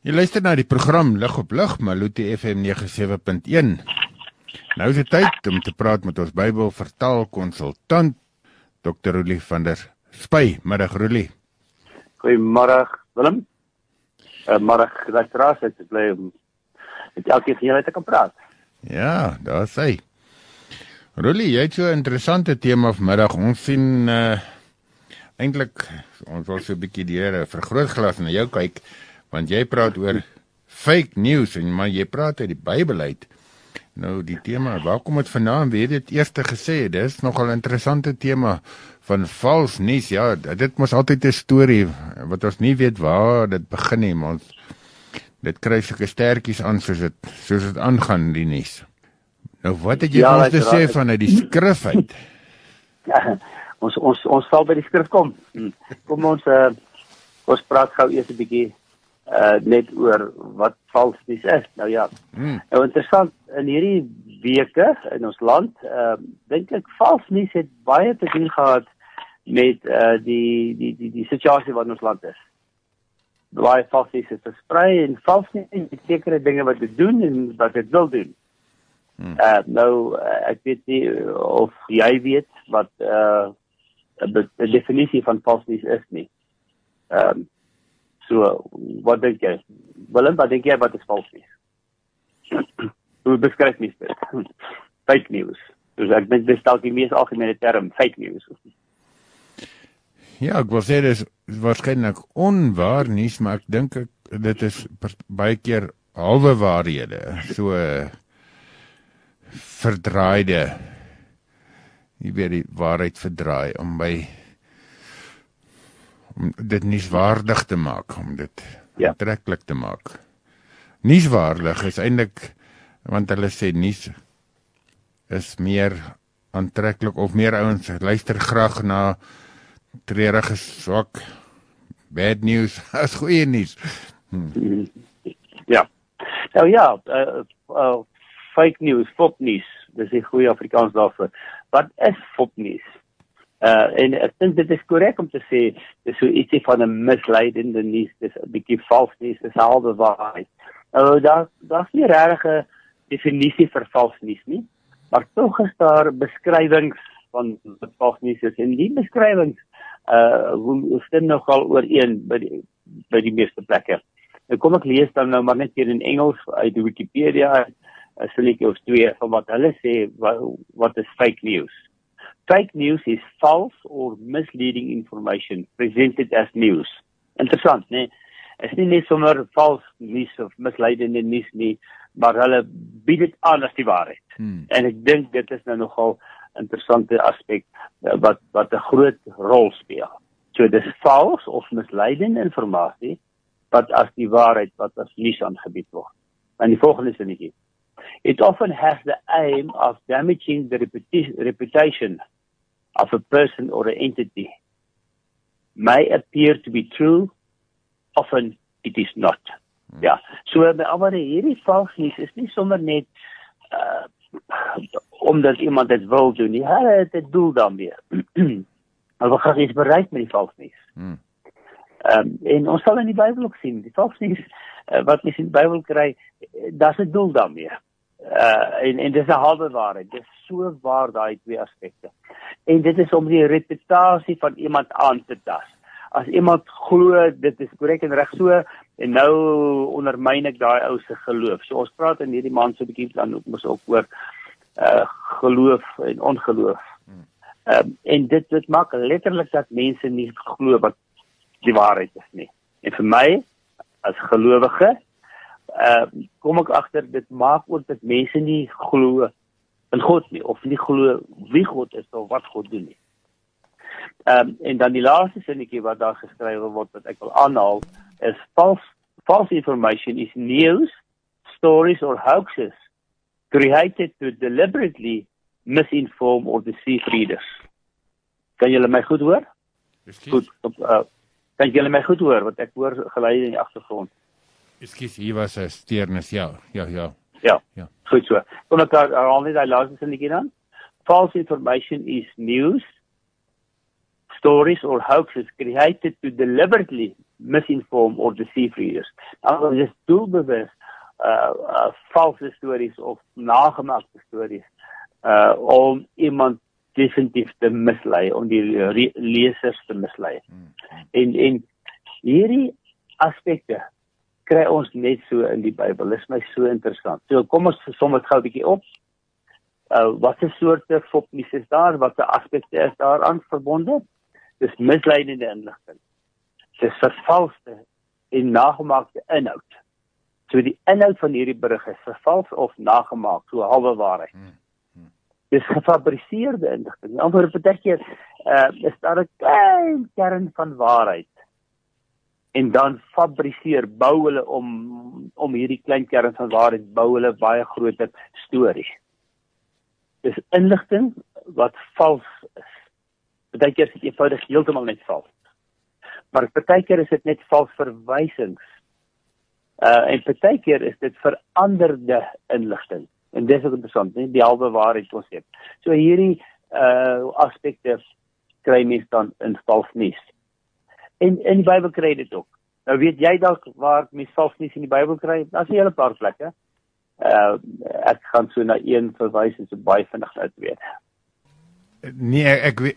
Jy luister na die program Lig op Lig, Maluti FM 97.1. Nou is dit tyd om te praat met ons Bybel vertaalkonsultant, Dr. Roelie van der Spy. Middag Roelie. Goeiemiddag Willem. Middag luisteraars, ek is bly om met elkeen van julle te kan praat. Ja, daar is hy. Roelie, jy het so 'n interessante tema vanmiddag. Ons sien eintlik, ons wil so 'n bietjie deur 'n vergrootglas na jou kyk, want jy praat oor fake news, maar jy praat uit die Bybel uit. Nou die tema, waar kom dit vandaan? Wie het dit eers gesê? Dit is nogal 'n interessante tema van vals nuus. Ja, dit mos altyd 'n storie wat ons nie weet waar dit begin nie, maar dit kry sulke stertjies aan soos dit aangaan, die nuus. Nou wat het jy ons te sê vanuit die skrif uit? Ja, ons sal by die skrif kom. Kom ons praat gou eers 'n bietjie net oor wat vals nuus is. Nou ja, nou interessant, in hierdie weke in ons land, dink ek vals nuus het baie te doen gehad met die situasie wat in ons land is. Baie vals nuus is versprei en vals nuus het sekere dinge wat dit doen en wat dit wil doen. Nou, ek weet nie of jy weet wat die definisie van vals nuus is nie. So, wat dink jy? Willem, wat dink jy wat is vals nuus? Hoe beskryf mens dit? Fake news. Dus ek dink dit is dalk die mees algemene term, fake news. Ja, ek wil sê dit is waarskynlik onwaar nuus, maar ek dink dit is baie keer halwe waarhede, so verdraaide, jy weet die waarheid verdraai, om dit nuuswaardig te maak, om dit aantreklik te maak. Nuuswaardig is eintlik, want hulle sê nuus is meer aantreklik, of meer ouens luister graag na treurige, swak, bad news as goeie nuus. Ja. Nou ja, fake news, fopnuus, dis 'n goeie Afrikaans daarvoor. Wat is fopnuus? En ek dink dit is korrek om te sê, dis so ietsie van 'n misleidende nuus, dis 'n bietjie vals nuus, dis halwe waarheid. Nou, daar's nie regtig 'n definisie vir vals nuus nie, maar tog is daar beskrywings van wat vals nuus is, en die beskrywings stem nogal ooreen by die meeste plekke. Nou kom ek lees dan nou maar net hier in Engels uit Wikipedia, 'n stelletjie of twee van wat hulle sê, wat is fake news. Fake news is false or misleading information presented as news. Interessant, né? Is nie net sommer vals nuus of misleidende nuus nie, maar hulle bied dit aan as die waarheid. En ek dink dit is nou nogal interessante aspek wat 'n groot rol speel. So dis vals of misleidende informasie wat as die waarheid wat as nuus aangebied word. En die volgende sinnetjie. It often has the aim of damaging the reputation of a person or an entity. May appear to be true, often it is not. Ja, so met almal hierdie vals nuus is nie sommer net omdat iemand dit wil doen nie. Hulle het 'n doel daarmee. Hulle gaan iets bereik met die vals nuus. En ons sal in die Bybel ook sien, die vals nuus wat ons in die Bybel kry, daar's 'n doel daarmee. En dis 'n halwe waarheid. Dis so waar daai twee aspekte. En dit is om die reputasie van iemand aan te tas. As iemand glo dit is korrek en reg so, en nou ondermyn ek daai ou se geloof. So ons praat in hierdie maand so 'n bietjie dan ook oor geloof en ongeloof. En dit maak letterlik dat mense nie glo wat die waarheid is nie. En vir my as gelowige kom ek agter, dit maak ook dat mense nie glo in God nie, of nie glo wie God is of wat God doen nie. En dan die laaste sinnetjie wat daar geskryf word, wat ek wil aanhaal, is false information is news, stories or hoaxes created to deliberately misinform or deceive readers. Kan julle my goed hoor? Goed, kan julle my goed hoor, want ek hoor geluide in die agtergrond. Ekskuus, hier was 'n steurnis, ja. Ja, goed so. Kom ek herhaal net daai laaste sinnetjie dan. False information is news, stories or hoaxes created to deliberately misinform or deceive readers. Nou, dis doelbewus valse stories of nagemaakte stories om iemand definitief te mislei, om die lesers te mislei. En hierdie aspekte kry ons net so in die Bybel. Dis my so interessant. So kom ons som dit gou 'n bietjie op. Wat 'n soorte fopnuus is daar? Wat 'n aspekte is daaraan verbonde? Dis misleidende inligting. Dis vervalste en nagemaakte inhoud. So die inhoud van hierdie berig is vervals of nagemaak, so halwe waarheid. Dis gefabriseerde inligting. Amper partykeer is daar 'n klein kern van waarheid. En dan bou hulle om hierdie klein kern van waarheid, bou hulle baie groter storie. Dis inligting wat vals is. Partykeer is dit eenvoudig heeltemal net vals. Maar partykeer is dit net vals verwysings. En partykeer is dit veranderde inligting. En dis ook interessant, nie? Die halwe waarheid konsep. So hierdie aspekte kry mens dan in vals nuus. En in die Bybel kry dit ook. Nou weet jy dalk waar mens vals nuus in die Bybel kry? Daar's 'n hele paar plekke. Ek gaan so na een verwys en so baie vinnig uitweet. Nee,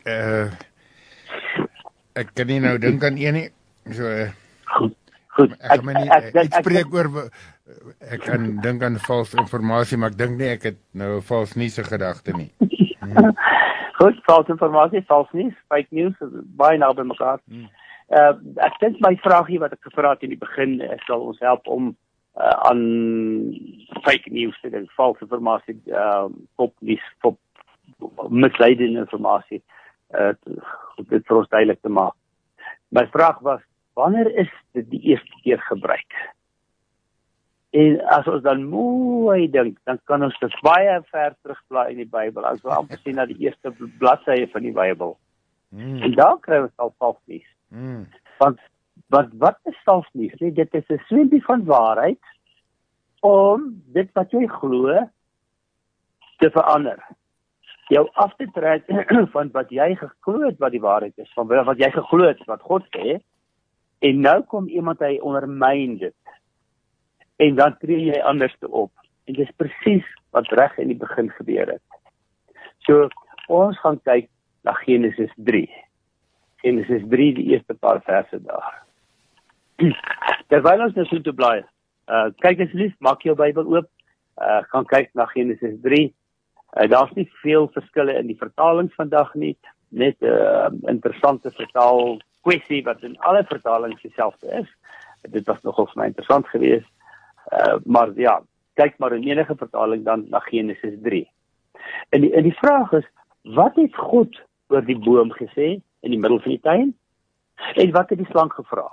ek kan nie nou dink aan een nie. So Goed. Ek gaan nie spreek oor ek kan dink aan vals informasie, maar ek dink nie ek het nou 'n vals nuus gedagte nie. Goed, vals informasie, vals nuus, fake news, baie naby mekaar. Ek dink my vraagie wat ek gevra het in die begin sal ons help om aan fake news te dink, vals informasie, popnuus, misleidende informasie, dit vir ons duidelik te maak. My vraag was, wanneer is dit die eerste keer gebruik? En as ons dan mooi dink, dan kan ons dit baie ver terugblaai in die Bybel, as we amper sien na die eerste bladsye van die Bybel. En daar kry ons al vals nuus. Want wat is vals nuus? Dit is 'n swempie van waarheid om dit wat jy glo te verander. Jou af te trek van wat jy geglo het wat die waarheid is, van wat jy geglo het wat God sê, en nou kom iemand hy ondermyn dit. En dan tree jy anders te op. En dis presies wat reg in die begin gebeur het. So, ons gaan kyk na Genesis 3. Genesis 3, die eerste paar verse daar. Terwyl ons nou so toe blaai, kyk asseblief, maak jou Bybel oop, gaan kyk na Genesis 3. Daar's nie veel verskille in die vertalings vandag nie, net 'n interessante vertaal kwessie wat in alle vertalings dieselfde is. Dit was nogal vir my interessant geweest. Maar ja, kyk maar in enige vertaling dan na Genesis 3. En die vraag is, wat het God oor die boom gesê in die middel van die tuin? En wat het die slang gevra?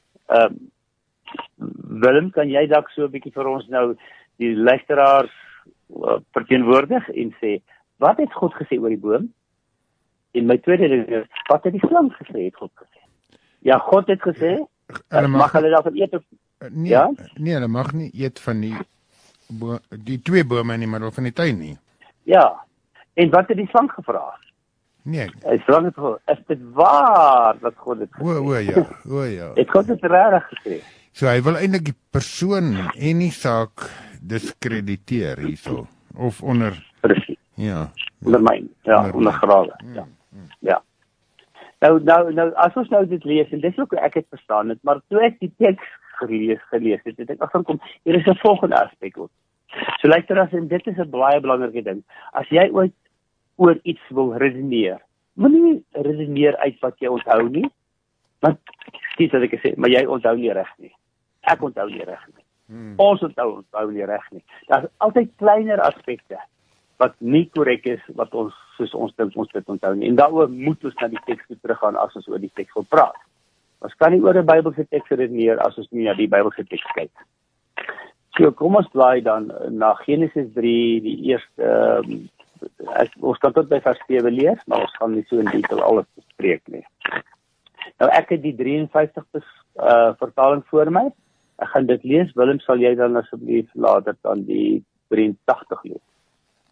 Willem, kan jy dalk so 'n bietjie vir ons nou die luisteraars verteenwoordig en sê, wat het God gesê oor die boom? En my tweede ding is, wat het die slang gesê, het God gesê? Ja, God het gesê, mag hulle daarvan eet of... Nee, ja? Nee, hulle mag nie eet van die twee bome in die middel van die tuin nie. Ja, en wat het die slang gevra? Nee. Die slang het gevra, is dit waar dat God het gesê? O ja. Het God het regtig gesê? So hy wil eintlik die persoon en die saak diskrediteer hierso, of Precies. Ja. Ondermyn, ja, ondergrawe, ja. Nou, as ons nou dit lees, en dis ook hoe ek het verstaan het, maar toe ek die teks gelees het, het ek agterkom, hier is 'n volgende aspek ook. So luister, en dit is 'n baie belangrike ding. As jy ooit oor iets wil redeneer, moenie redeneer uit wat jy onthou nie, want, skiet wat ek sê, maar jy onthou nie reg nie. Ek onthou nie reg nie. Ons onthou nie reg nie. Daar's altyd kleiner aspekte wat nie korrek is, wat ons, soos ons dink ons dit onthou nie. En daaroor moet ons na die teks toe teruggaan as ons oor die teks wil praat. Ons kan nie oor 'n Bybelse teks redeneer as ons nie na die Bybelse teks kyk. So, kom ons blaai dan na Genesis 3, die eerste, ons kan tot by vers 7 lees, maar ons gaan nie so in detail alles bespreek nie. Nou, ek het die 53 vertaling voor my. Ek gaan dit lees. Willem, sal jy dan asseblief later dan die 83 lees?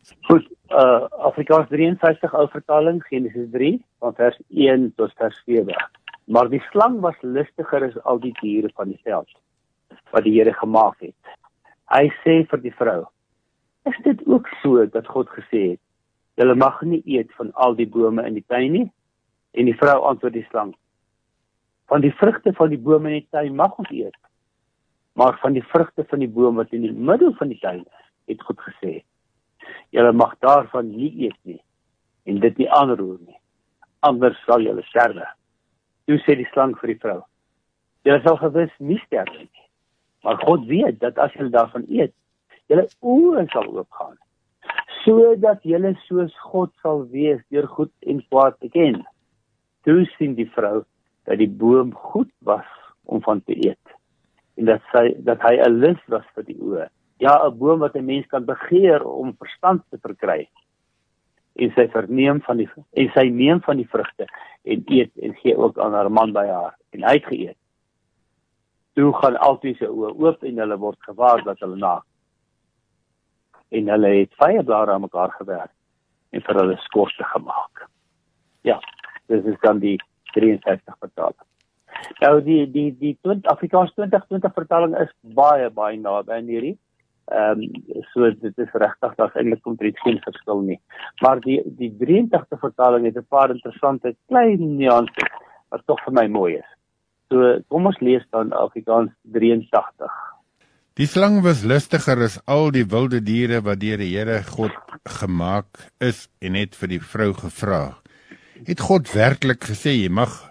Goed, Afrikaans 53 ou vertaling, Genesis 3, van vers 1 tot vers 7. Maar die slang was listiger as al die diere van die veld, wat die Here gemaak het. Hy sê vir die vrou, is dit ook so dat God gesê het, julle mag nie eet van al die bome in die tuin nie? En die vrou antwoord die slang, van die vrugte van die bome in die tuin mag ons eet, maar van die vrugte van die boom wat in die middel van die tuin is, het God gesê, julle mag daarvan nie eet nie, en dit nie aanroer nie, anders sal julle sterwe. Toe sê die slang vir die vrou, julle sal gewis nie sterwe nie, maar God weet dat as julle daarvan eet, julle oë sal oopgaan, sodat julle soos God sal wees deur goed en kwaad te ken. Toe sien die vrou dat die boom goed was om van te eet, en dat hy 'n lus was vir die oë. Ja, 'n boom wat 'n mens kan begeer om verstand te verkry. En sy neem van die vrugte en eet en gee ook aan haar man by haar. En hy het geëet. Toe gaan altyd sy oë oop en hulle word gewaar dat hulle naak. En hulle het vyeblare aan mekaar gewerk en vir hulle skorste gemaak. Ja, dit is dan die 53 vertaling. Nou die Afrikaans 2020 vertaling is baie naby aan hierdie. So dit is regtig, daar's eintlik omtrent geen verskil nie. Maar die 83 vertaling het 'n paar interessante klein nuances wat tog vir my mooi is. So kom ons lees dan Afrikaans 83. Die slang was listiger as al die wilde diere wat deur die Here God gemaak is en het vir die vrou gevra. Het God werklik gesê,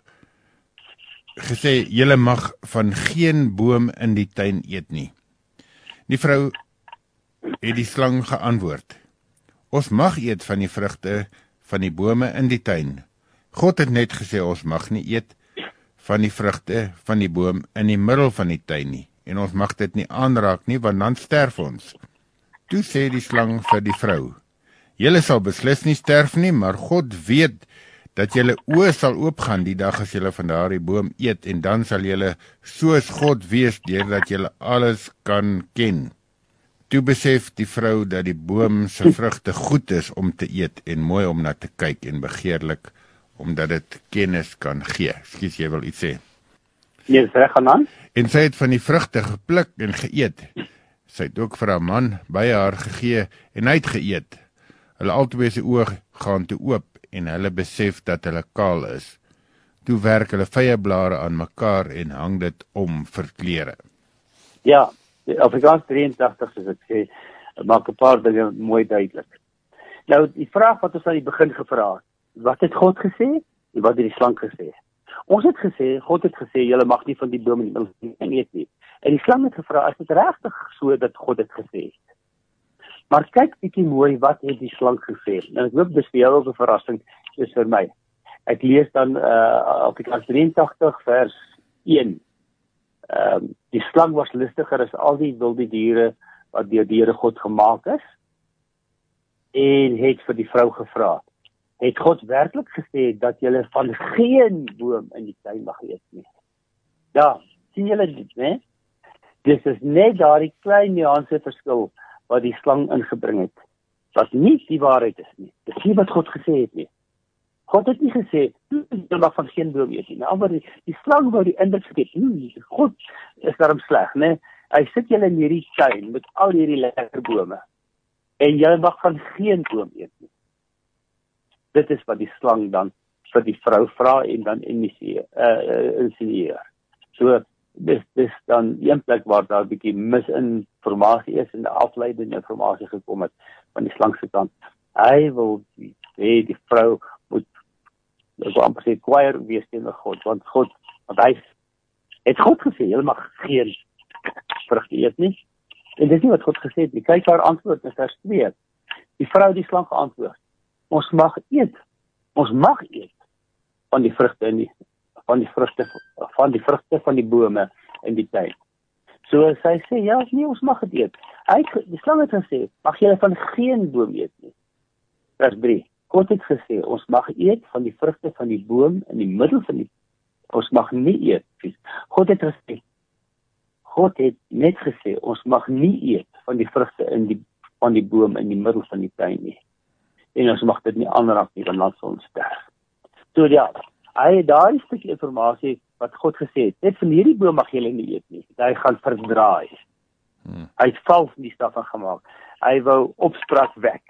julle mag van geen boom in die tuin eet nie? Die vrou het die slang geantwoord, ons mag eet van die vrugte van die bome in die tuin. God het net gesê, ons mag nie eet van die vrugte van die boom in die middel van die tuin nie, en ons mag dit nie aanraak nie, want dan sterf ons. Toe sê die slang vir die vrou, julle sal beslis nie sterf nie, maar God weet dat julle oë sal oopgaan die dag as julle van daardie boom eet, en dan sal julle soos God wees, deurdat julle alles kan ken. Toe besef die vrou dat die boom se vrugte goed is om te eet, en mooi om na te kyk, en begeerlik, omdat dit kennis kan gee. Ekskuus, jy wil iets sê? Nee, dis reg aan. En sy het van die vrugte gepluk en geëet. Sy het ook vir haar man by haar gegee, en hy het geëet. Hulle albei se oë gaan toe oop, en hulle besef dat hulle kaal is. Toe werk hulle vyeblare aan mekaar en hang dit om vir klere. Ja, Afrikaans 83, soos ek sê, maak 'n paar dinge mooi duidelik. Nou, die vraag wat ons aan die begin gevra het, wat het God gesê en wat het die slang gesê? Ons het gesê, God het gesê, julle mag nie van die boom in die middel eet nie. En die slang het gevra, is dit regtig so dat God het gesê het? Maar kyk bietjie mooi, wat het die slang gesê? En ek hoop dis vir jou ook 'n verrassing, is vir my. Ek lees dan Afrikaans 83 vers 1. Die slang was listiger as al die wilde diere wat deur die Here God gemaak is, en het vir die vrou gevra, het God werklik gesê dat julle van geen boom in die tuin mag eet nie? Ja, sien julle dit, né? Dis is net daardie klein nuance verskil wat die slang ingebring het, wat nie die waarheid is nie. Dis nie wat God gesê het nie. God het nie gesê, jy mag van geen boom eet nie. Nou, maar die slang wou die indruk skep, God is daarom sleg, né? Hy sit julle in hierdie tuin met al hierdie lekker bome, en jy mag van geen boom eet nie. Dit is wat die slang dan vir die vrou vra en dan insinueer. So, dis dan een plek waar daar 'n bietjie misinformasie is en afleidende informasie gekom het van die slang se kant. Hy wil hê die vrou moet, ek wil amper sê, kwaaier wees teenoor God, want hy het God gesê, jy mag geen vrugte eet nie. En dis nie wat God gesê het nie. Kyk haar antwoord in vers 2. Die vrou die slang geantwoord, ons mag eet van die vrugte van die bome in die tuin. So sy sê, ja, nee, ons mag dit eet. Die slang het gesê, mag jy van geen boom eet nie. Vers 3. God het gesê, ons mag eet van die vrugte van die boom in die middel van die, ons mag nie eet. God het net gesê, ons mag nie eet van die vrugte in die van die boom in die middel van die tuin nie. En ons mag dit nie aanraak nie, want dan sal ons sterf. So ja, hy het daai stukkie informasie wat God gesê het, net van hierdie boom mag julle nie eet nie. Hy gaan verdraai. Hy het vals nie daarvan gemaak. Hy wou opspraak wek.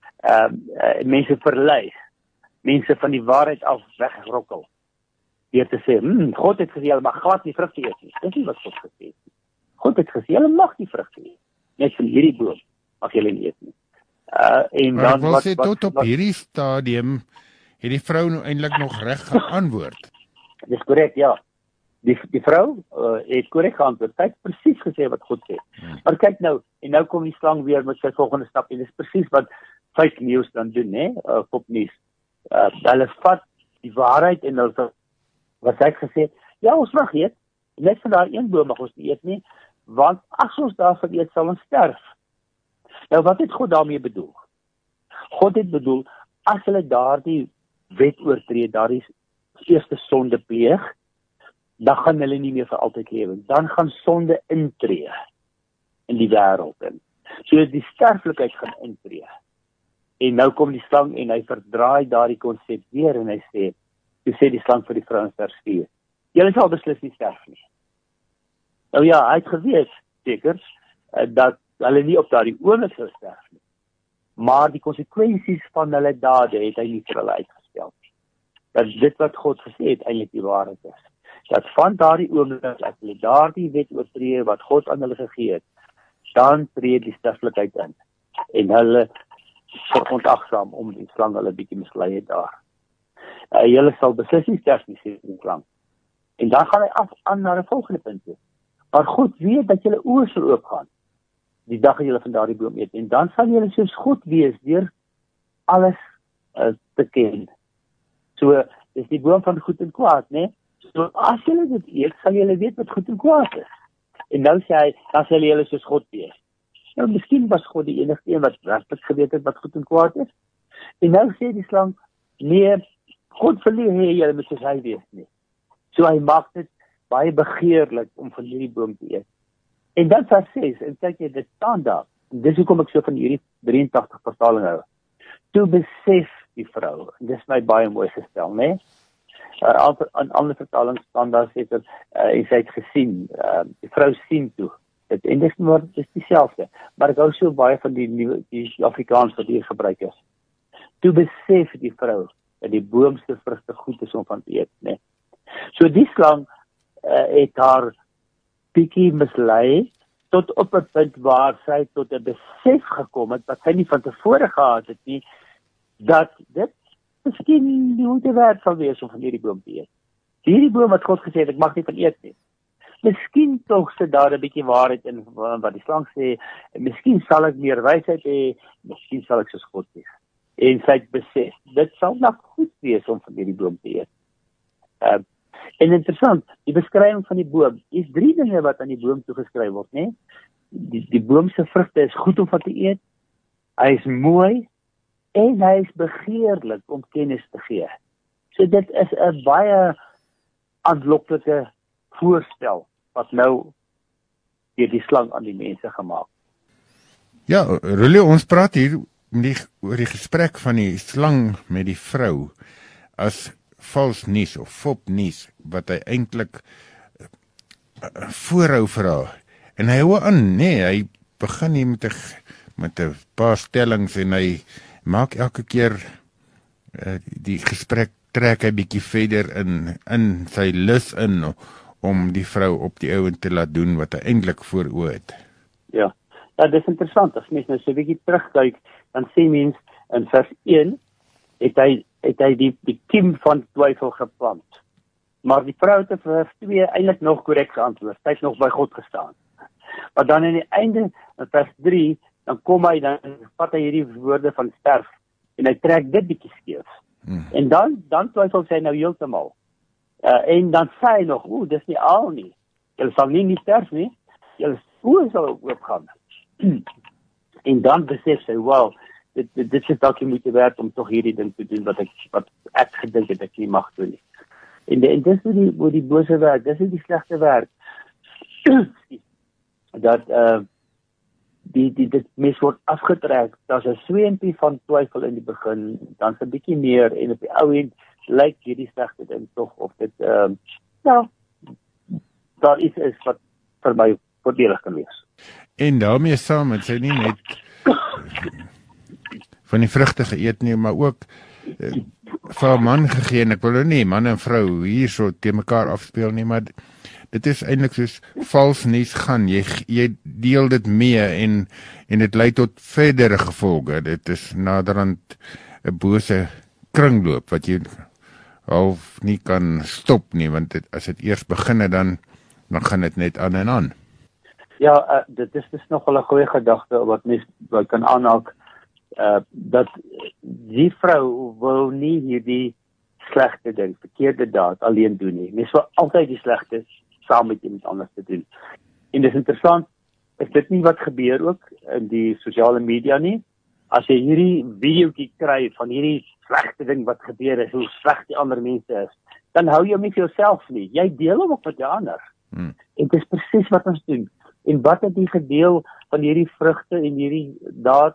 Mense verlei. Mense van die waarheid af wegrokkel. Deur te sê, God het gesê, julle mag glad nie vrugte eet nie. Dis nie wat God gesê het nie. God het gesê, julle mag nie vrugte eet. Net van hierdie boom mag julle nie eet nie. En Maar dan ek wil sê, tot op hierdie stadium het die vrou nou eintlik nog reg geantwoord. Dis korrek, ja. Die vrou het korrek geantwoord. Sy het presies gesê wat God sê. Maar kyk nou, en nou kom die slang weer met sy volgende stap, en dis presies wat fake news dan doen, né? Popnuus. Hulle vat die waarheid en hulle wat hy gesê het, ja, ons mag eet, net van daai een boom mag ons nie eet nie, want as ons daarvan eet, sal ons sterf. Nou, wat het God daarmee bedoel? God het bedoel, as hulle daardie wet oortree, daardie eerste sonde pleeg, dan gaan hulle nie meer vir altyd lewe. Dan gaan sonde intree in die wêreld in. So die sterflikheid gaan intree. En nou kom die slang en hy verdraai daardie konsep weer en hy sê, toe sê die slang vir die vrou in vers 4, julle sal beslis nie sterf nie. Nou ja, hy het geweet, seker, dat hulle nie op daardie oomblik sou sterf nie. Maar die konsekwensies van hulle dade het hy nie vir hulle uitgestel nie. Dat dit wat God gesê het eintlik die waarheid is. Dat van daardie oomblik as hulle daardie wet oortree wat God aan hulle gegee het, dan tree die sterflikheid in. En hulle verontagsaam om die slang hulle bietjie mislei het daar. Julle sal beslis nie sterf nie, sê die slang. En dan gaan hy aan na 'n volgende punt toe. Maar God weet dat julle oë sal oopgaan die dag as julle van daardie boom eet. En dan sal julle soos God wees deur alles te ken. So, dis die boom van goed en kwaad, né? So, as julle dit eet, sal julle weet wat goed en kwaad is. En nou sê hy, dan sal julle soos God wees. Nou, miskien was God die enigste een wat werklik geweet het wat goed en kwaad is. En nou sê die slang, nee, God wil nie julle moet soos hy wees nie. So hy maak dit baie begeerlik om van hierdie boom te eet. En dan vers 6, en kyk jy, dit staan daar. En dis hoekom ek so van hierdie 83 vertaling hou. Toe besef die vrou, en dis my baie mooi gestel, né? Aan ander vertalings staan daar sê dat en sy het gesien, die vrou sien toe. En dis maar dis dieselfde, maar ek hou so baie van die Afrikaans wat hier gebruik is. Toe besef die vrou dat die boom se vrugte goed is om van te eet, né? So die slang het haar bietjie mislei tot op 'n punt waar sy tot 'n besef gekom het wat sy nie van tevore gehad het nie, dat dit miskien die moeite werd sal wees om van hierdie boom te eet. Hierdie boom wat God gesê het, ek mag nie van eet nie. Miskien tog sit daar 'n bietjie waarheid in wat die slang sê, miskien sal ek meer wysheid hê, miskien sal ek soos God wees. En sy het besef, dit sal nog goed wees om van hierdie boom te eet. En interessant, die beskrywing van die boom, is 3 dinge wat aan die boom toegeskryf word, né? Die boom se vrugte is goed om van te eet, hy is mooi, en hy is begeerlik om kennis te gee. So dit is 'n baie aanloklike voorstel wat nou deur die slang aan die mense gemaak. Ja, Rolly, ons praat hier oor die gesprek van die slang met die vrou as vals nuus of fopnuus wat hy eintlik voorhou vir haar. En hy hou aan, nee, hy begin hier met 'n paar stellings en hy maak elke keer die gesprek trek hy bietjie verder in sy lus in om die vrou op die ouend te laat doen wat hy eintlik voor oë het. Ja, dis interessant. As mens nou so 'n bietjie terugkyk, dan sê mens in vers 1 het hy die kiem van twyfel geplant. Maar die vrou het in vers 2 eintlik nog korrek geantwoord. Sy het nog by God gestaan. Maar dan aan die einde, in vers 3, dan vat hy hierdie woorde van sterf en hy trek dit bietjie skeef. En dan twyfel sy nou heeltemal. En dan sê hy nog, dis nie al nie. Julle sal nie sterf nie. Julle oë sal oopgaan. En dan besef sy, wow, dit is dalk nie moeite werd om tog hierdie ding te doen wat ek gedink het ek nie mag doen nie. En dis hoe die bose werk, dis die slegte werk. Dat dit mens word afgetrek, daar's 'n sweempie van twyfel in die begin, dan 'n bietjie meer, en op die ou end lyk hierdie slegte ding tog of dit, daar is wat vir my voordelig kan wees. En daarmee saam, het sy nie net van die vrugte geëet nie, maar ook vir 'n man gegee, en ek wil nie man en vrou hier so teen mekaar afspeel nie, maar dit is eintlik soos vals nuus gaan, jy deel dit mee en dit lei tot verdere gevolge. Dit is naderhand 'n bose kringloop wat jy half nie kan stop nie, want as dit eers begin dan gaan dit net aan en aan. Ja, dit is nogal 'n goeie gedagte wat mens kan aanhaak, dat die vrou wil nie hierdie slegte ding, verkeerde daad alleen doen nie. Mens wil altyd die slegte saam met iemand anders te doen. En dis interessant, is dit nie wat gebeur ook in die sosiale media nie? As jy hierdie videoetjie kry van hierdie slegte ding wat gebeur is, hoe sleg die ander mense is, dan hou jy met jouself nie. Jy deel hom ook met die ander. En dit is presies wat ons doen. En wat het die gedeel van hierdie vrugte en hierdie daad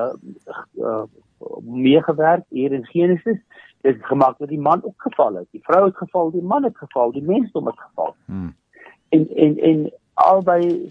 meegewerk hier in Genesis? Dit is gemaak dat die man ook geval het. Die vrou het geval, die man het geval, die mensdom het geval. En albei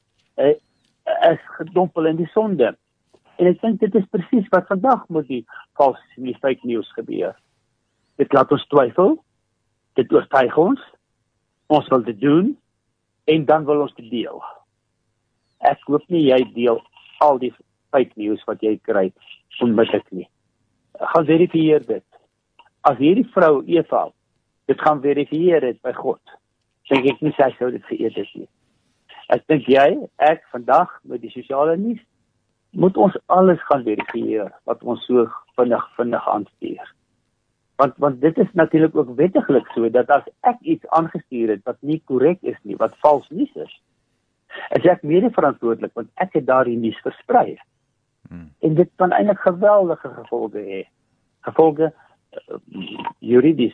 is gedompel in die sonde. En ek dink dit is presies wat vandag met die vals en die fake news gebeur. Dit laat ons twyfel, dit oortuig ons wil dit doen, en dan wil ons dit deel. Ek hoop nie jy deel al die fake news wat jy kry onmiddellik nie. Gaan verifieer dit. As hierdie vrou Eva dit gaan verifieer het by God, dink ek nie sy sou dit geëet het nie. Ek dink ek vandag met die sosiale nuus, moet ons alles gaan verifieer wat ons so vinnig aanstuur. Want dit is natuurlik ook wettiglik so, dat as ek iets aangestuur het wat nie korrek is nie, wat vals nuus is ek mede-verantwoordelik, want ek het daardie nuus versprei. En dit kan eintlik geweldige gevolge hê. Gevolge juridies,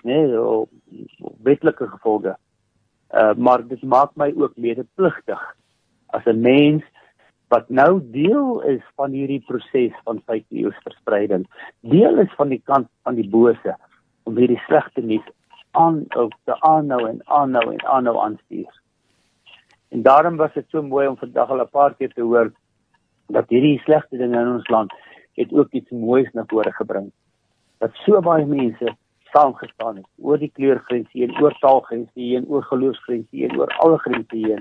wetlike gevolge. Maar dit maak my ook medepligtig as 'n mens wat nou deel is van hierdie proses van fake news verspreiding, deel is van die kant van die bose, om hierdie slegte nuus te aanhou aanstuur. En daarom was dit so mooi om vandag al 'n paar keer te hoor, dat hierdie slegte dinge in ons land, het ook iets moois na vore gebring. Dat so baie mense saamgestaan het, oor die kleurgrense heen, oor taalgrense heen, oor geloofsgrense heen, oor alle grense heen,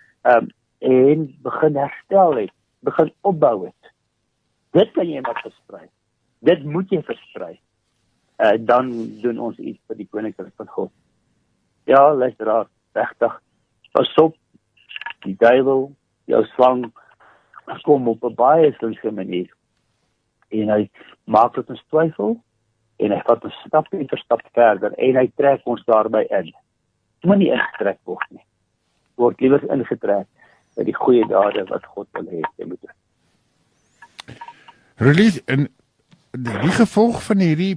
en begin herstel het, begin opbou het. Dit kan jy maar versprei. Dit moet jy versprei. Dan doen ons iets vir die koninkryk van God. Ja, luisteraar, regtig, pas op, die duiwel, jou slang, kom op 'n baie slinkse manier. En hy maak dat ons twyfel, en hy vat ons stap vir stap verder, en hy trek ons daarby in. Moenie ingetrek word nie. Word liewer ingetrek by die goeie dade wat God wil hê jy moet doen. Release, en die gevolg van hierdie,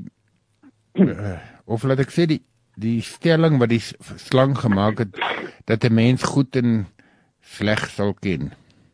of laat ek sê, die stelling wat die slang gemaak het, dat 'n mens goed en sleg sal ken.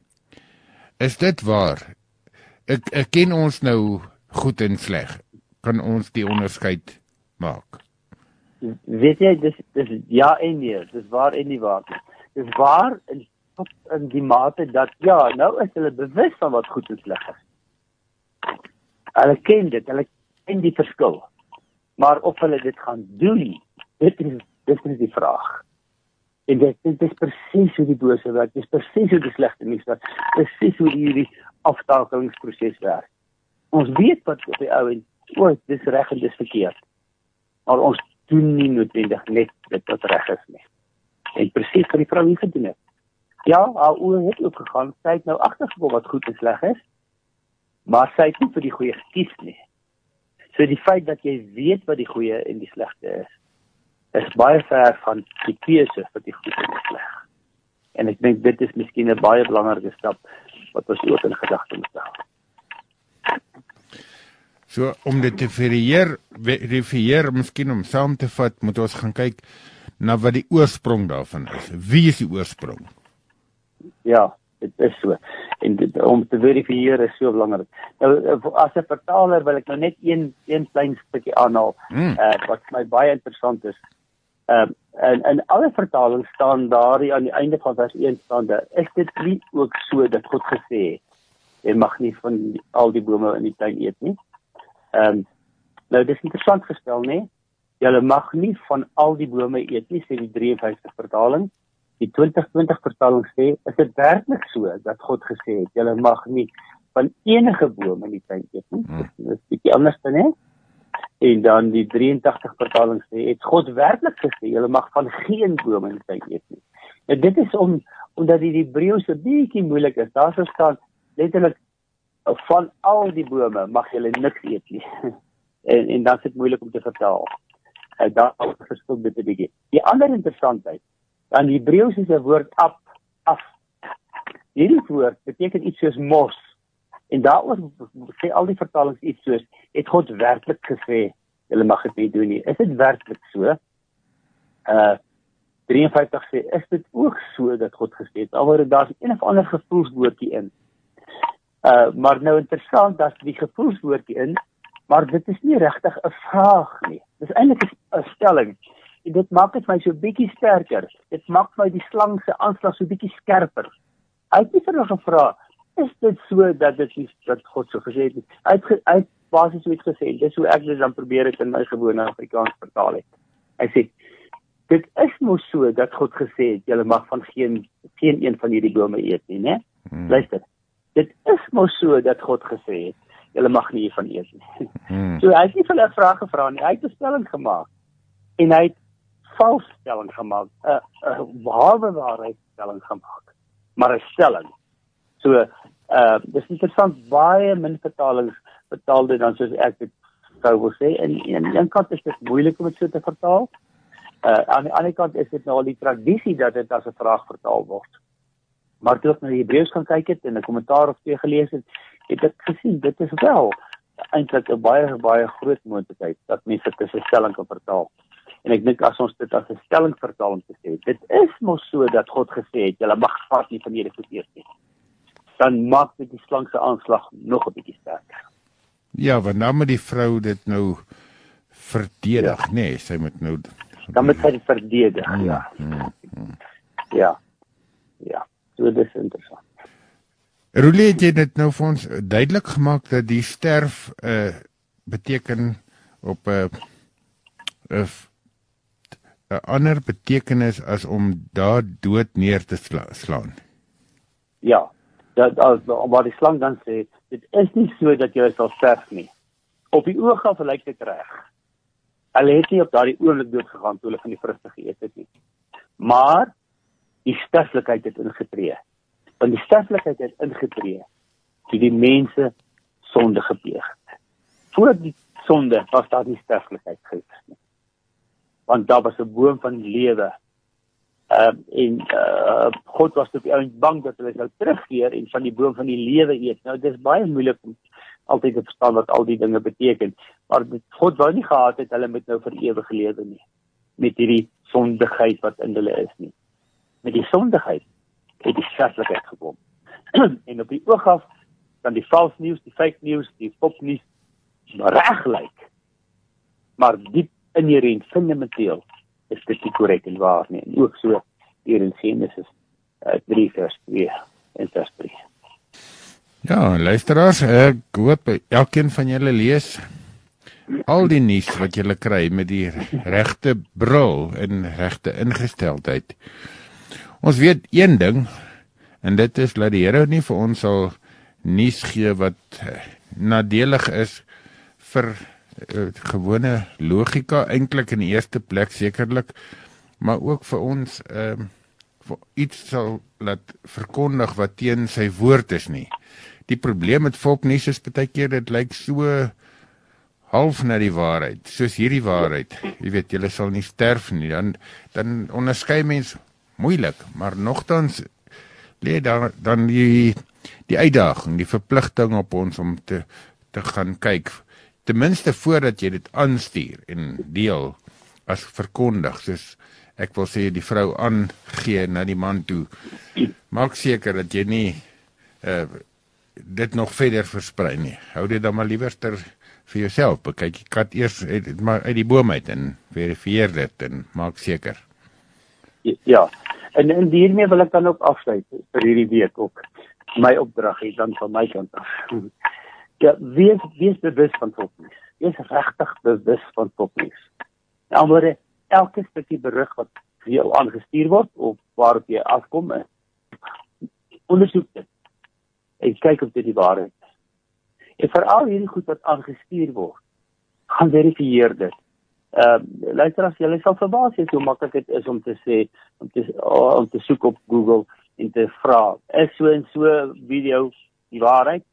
Is dit waar? Ek ken ons nou goed en sleg. Kan ons die onderskeid maak? Weet jy, dis ja en nee, dis waar en nie waar. Dis waar in die mate dat, nou is hulle bewus van wat goed en sleg is. Hulle ken dit, hulle ken die verskil. Maar of hulle dit gaan doen, dit is die vraag. En dit is presies hoe die bose werk, dit is presies hoe die slegte nuus werk, presies hoe hierdie aftakelingsproses werk. Ons weet wat op die ou en dis reg en dis verkeerd. Maar ons doen nie noodwendig net dit wat reg is nie. En presies wat die vrou hier gedoen het. Ja, haar oë het ook gegaan, sy het nou agtergekom wat goed en sleg is, maar sy het nie vir die goeie gekies nie. So die feit dat jy weet wat die goeie en die slegte is baie ver van die keuse vir die goed en die sleg. En ek dink dit is miskien 'n baie belangrike stap wat ons ook in gedagte moet hou. So om dit te verifieer, miskien om saam te vat, moet ons gaan kyk na wat die oorsprong daarvan is. Wie is die oorsprong? Ja, Dit is so. En om te verifieer is so belangrik. Nou, as 'n vertaler wil ek nou net een klein stukkie aanhaal, wat vir my baie interessant is. In alle vertalings staan daar aan die einde van vers 1 staan daar, is dit nie ook so dat God gesê het, jy mag nie van al die bome in die tuin eet nie. Nou, dis interessant gestel, nee? Julle mag nie van al die bome eet nie, sê die 53 vertaling. Die 2020 vertaling sê, is dit werklik so dat God gesê het, julle mag nie van enige boom in die tuin eet nie. Dis bietjie anders dan, hè? En dan die 83 vertaling sê, het God werklik gesê, julle mag van geen boom in die tuin eet nie. En dit is omdat die Hebreëus 'n bietjie moeilik is. Daar sou staan letterlik van al die bome mag julle niks eet nie. en dan is dit moeilik om te vertaal. Daar verskil dit 'n bietjie. Die ander interessantheid, aan die Hebreëus is 'n woord af. Hierdie woord beteken iets soos mos. En daaroor sê al die vertalings iets soos, het God werklik gesê, julle mag dit nie doen nie. Is dit werklik so? 53 sê, is dit ook so dat God gesê het? Alhoewel daar is een of ander gevoelswoordjie in. Maar nou interessant, dat die gevoelswoordjie in, maar dit is nie regtig 'n vraag nie. Dit is eintlik 'n stelling. En dit maak dit my so bietjie sterker. Dit maak my die slang se aanslag so bietjie skerper. Hy het nie vir hulle gevra, is dit so dat God so gesê het? Hy het basies iets gesê, dis hoe ek dit dan probeer het in my gewone Afrikaans vertaal het. Hy sê, dit is mos so dat God gesê het, julle mag van geen een van hierdie bome eet nie, né? Luister, dit is mos so dat God gesê het, julle mag nie hiervan eet nie. So hy het nie vir hulle 'n vraag gevra nie, hy het 'n stelling gemaak. En hy het vals stelling gemaak, 'n halwe waarheid stelling gemaak, maar 'n stelling. So, dis interessant, baie min vertalings vertaal dit dan soos ek dit sou wil sê, en aan die een kant is dit moeilik om dit so te vertaal, aan die ander kant is dit nou al die tradisie dat dit as 'n vraag vertaal word. Maar toe ek na die Hebreëus gaan kyk het, en 'n kommentaar of twee gelees het, het ek gesien, dit is wel eintlik 'n baie groot moontlikheid, dat mense dit as 'n stelling kan vertaal. En ek dink as ons dit as 'n stelling vertaal om te sê, dit is mos so dat God gesê het, julle mag vas nie van hierdie goed eet nie, dan maak dit die slang se aanslag nog 'n bietjie sterker. Ja, want dan moet die vrou dit nou verdedig, nee, sy moet nou... Dan moet sy dit verdedig, ja. So dit is interessant. Roelie, het jy dit nou vir ons duidelik gemaak dat die sterf beteken op 'n ander betekenis as om daar dood neer te slaan? Ja, waar die slang dan sê, dit is nie so dat jy sal sterf nie. Op die oog af lyk dit reg. Hulle het nie op daardie oomblik dood gegaan toe hulle van die vrugte geëet het nie. Maar die sterflikheid het ingetree. Want die sterflikheid het ingetree toe die mense sonde gepleeg het. Voor die sonde was daar nie sterflikheid gewees nie. Want daar was 'n boom van lewe. God was op die ouend bang dat hulle sou terugkeer en van die boom van die lewe eet. Nou, dit is baie moeilik om altyd te verstaan wat al die dinge beteken. Maar God wou nie gehad het, hulle moet nou vir ewig lewe nie. Met hierdie sondigheid wat in hulle is nie. Met die sondigheid het die sterflikheid gekom. En op die oog af, dan die vals nuus, die fake nuus, die popnuus, reg lyk. Maar diep inherent, fundamenteel, is dit nie korrek en waar nie. En ook so hier in Genesis 3 vers 2 en vers 3. Ja, luisteraars, ek hoop elkeen van julle lees al die nuus wat julle kry met die regte bril en regte ingesteldheid. Ons weet een ding, en dit is dat die Here nie vir ons sal nuus gee wat nadelig is vir gewone logika, eintlik in die eerste plek sekerlik, maar ook vir ons vir iets sal laat verkondig wat teen sy woord is nie. Die probleem met volknuus is baie keer dit lyk so half na die waarheid, soos hierdie waarheid. Jy weet, julle sal nie sterf nie, dan onderskei mens moeilik, maar nogtans lê daar dan die uitdaging, die verpligting op ons om te gaan kyk, ten minste voordat jy dit aanstuur en deel as verkondig, soos ek wil sê die vrou aangee na die man toe. Maak seker dat jy nie dit nog verder versprei nie. Hou dit dan maar liewerster vir jouself. Bekyk die kat eers uit die boom uit en verifieer dit en maak seker. Ja, en hiermee wil ek dan ook afsluit vir hierdie week ook. My opdrag is dan van my kant af. Ja, wees bewus van fopnies. Wees regtig bewus van fopnies. In ander woorde, elke stukkie berig wat vir jou aangestuur word of waarop jy afkom, ondersoek dit. En kyk of dit die waarheid is. En veral hierdie goed wat aangestuur word, gaan verifieer dit. Luister, as jy sal verbaas wees hoe maklik dit is om te sê, om te soek op Google en te vra, is so en so video die waarheid?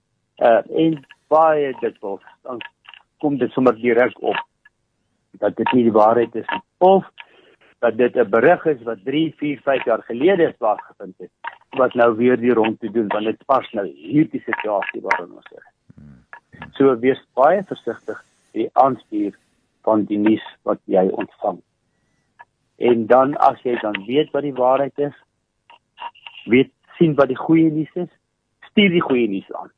En baie dikwels, dan kom dit sommer direk op, dat dit nie die waarheid is, of dat dit 'n berig is wat 3, 4, 5 jaar gelede plaasgevind het, wat nou weer die rond te doen, want dit pas nou hierdie situasie waarin ons is. So wees baie versigtig die aanstuur van die nuus wat jy ontvang. En dan, as jy dan weet wat die waarheid is, sien wat die goeie nuus is, stuur die goeie nuus aan.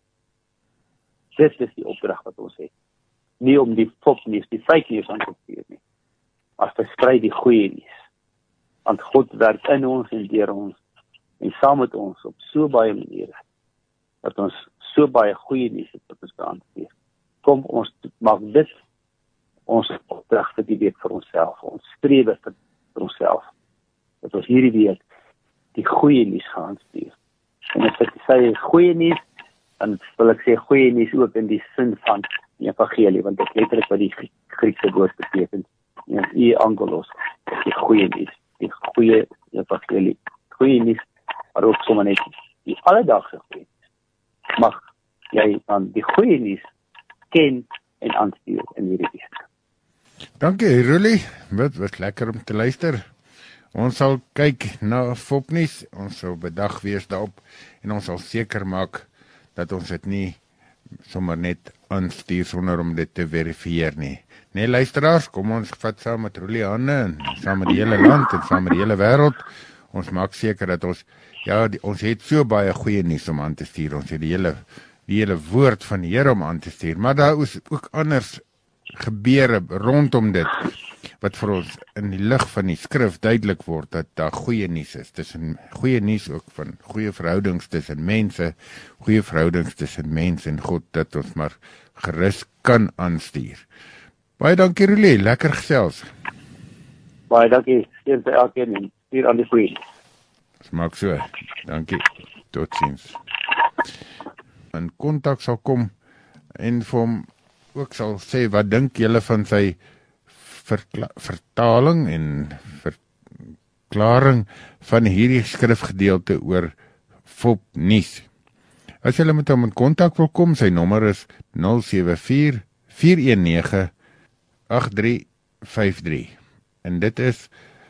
Dit is die opdrag wat ons het. Nie om die fopnuus, die fake nuus aan te stuur nie. Maar versprei die goeie nuus. Want God werk in ons en deur ons en saam met ons op so baie maniere dat ons so baie goeie nuus het wat ons kan aanstuur. Kom, ons maak dit ons opdrag vir die week vir onsself, ons strewe vir onsself, dat ons hierdie week die goeie nuus gaan stuur. En as ek sê goeie nuus, dan wil ek sê goeie nuus ook in die sin van die evangelie, want dit letterlik wat die Griekse woord beteken, angelos, die goeie nuus, die goeie evangelie, goeie nuus, maar ook sommer net die alledaagse goeie nuus. Mag jy dan die goeie nuus ken en aanstuur in hierdie week. Dankie, Rulie. Wat was lekker om te luister. Ons sal kyk na fopnuus, ons sal bedag wees daarop en ons sal seker maak dat ons dit nie sommer net aanstuur sonder om dit te verifieer nie. Nee, luisteraars, kom ons vat saam met Rulie hande en saam met die hele land en saam met die hele wêreld. Ons maak seker dat ons ons het so baie goeie nuus om aan te stuur. Ons het die hele woord van die Here om aan te stuur, maar daar is ook anders gebeure rondom dit wat vir ons in die lig van die skrif duidelik word dat daar goeie nuus is. Tussen goeie nuus ook van goeie verhoudings tussen mense, goeie verhoudings tussen mens en God, dat ons maar gerus kan aanstuur. Baie dankie, Rulie, lekker gesels. Baie dankie, stuur vir elkeen en stuur aan die goeie. Maak so, dankie, totsiens. In kontak sal kom en vir hom ook sal sê, wat dink julle van sy vertaling en verklaring van hierdie skrifgedeelte oor fopnuus. As julle met hom in kontak wil kom, sy nommer is 074-419-8353. En dit is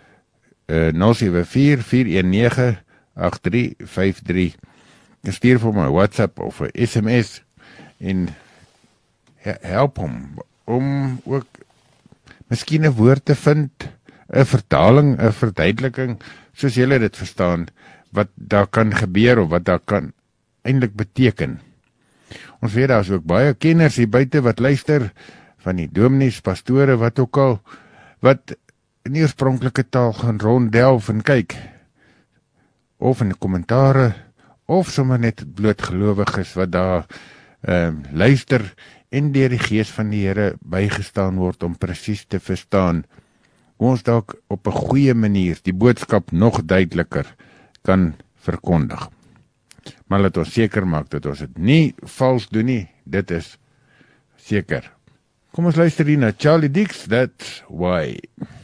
074-419-8353. Stuur vir my WhatsApp of 'n SMS en help hom om ook miskien 'n woord te vind, 'n vertaling, 'n verduideliking, soos julle dit verstaan, wat daar kan gebeur of wat daar kan eintlik beteken. Ons weet daar is ook baie kenners hier buite wat luister, van die dominees, pastore, wat ook al, wat in die oorspronklike taal gaan ronddelf en kyk, of in die kommentare, of sommer net blootgelowiges wat daar luister en deur die gees van die Here bygestaan word om presies te verstaan hoe ons dalk op 'n goeie manier die boodskap nog duideliker kan verkondig. Maar laat ons seker maak dat ons dit nie vals doen nie, dit is seker. Kom ons luister hier na Charlie Dix, That's Why.